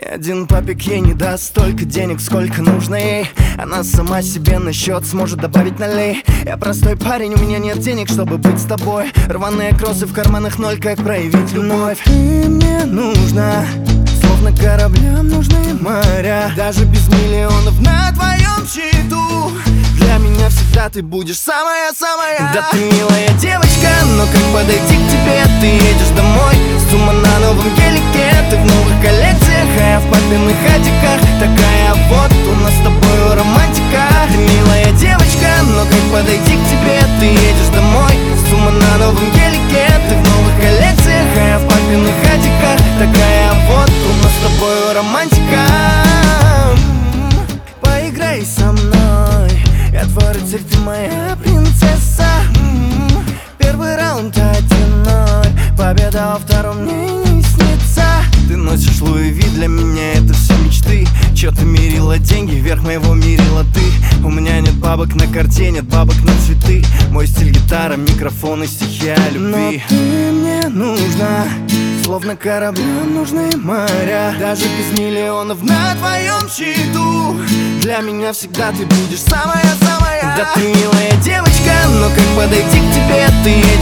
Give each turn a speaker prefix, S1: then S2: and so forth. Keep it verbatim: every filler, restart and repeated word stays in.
S1: один папик ей не даст столько денег, сколько нужно ей. Она сама себе на счет сможет добавить налей. Я простой парень, у меня нет денег, чтобы быть с тобой. Рваные кроссы в карманах ноль, как проявить любовь. Ты мне нужна, словно кораблям нужны моря. Даже без миллионов на твоем счету для меня всегда ты будешь самая-самая. Да ты милая девочка, но как подойти к тебе? Ты едешь домой, сумма на новом гелике. Ты в новых коллекциях, а я в папиных хатиках. Такая вот у нас с тобой романтика. Ты милая девочка, но как подойти к тебе? Ты едешь домой, сумма на новом гелике. Ты в новых коллекциях, а я в папиных хатиках. Такая вот у нас с тобой романтика. Поиграй со мной, я твой рыцарь, ты моя принцесса. Первый раунд один ноль, победа во втором мне не снится. Ты носишь Луи Ви, для меня это все мечты. Чё ты мерила деньги, вверх моего мерила ты. У меня нет бабок на карте, нет бабок на цветы. Мой стиль гитара, микрофон и стихи о любви. Но ты мне нужна, словно кораблям нужны моря. Даже без миллионов на твоем счету для меня всегда ты будешь самая-самая. Да ты милая девочка, но как подойти к тебе? Ты